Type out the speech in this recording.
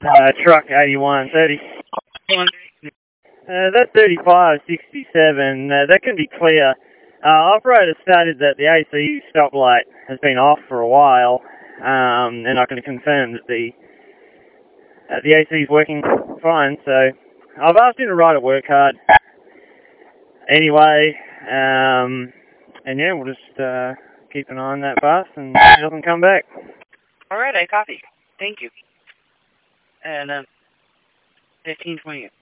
Truck 8130. That 3567, that can be clear. Operator stated that the AC stoplight has been off for a while, and I can confirm that the AC is working fine, so I've asked him to ride at work hard. Anyway, and yeah, we'll just keep an eye on that bus and he doesn't come back. Alright, I copy. Thank you. And 1520.